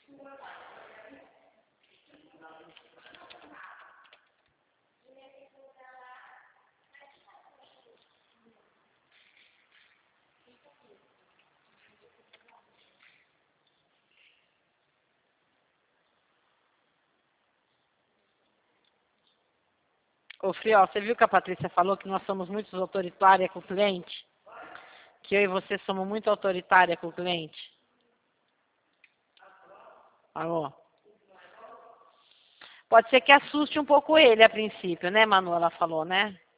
Ô, Friol, você viu que a Patrícia falou que nós somos muito autoritárias com o cliente? Que eu e você somos muito autoritárias com o cliente? Alô? Pode ser que assuste um pouco ele a princípio, né, Manu? Ela falou, né?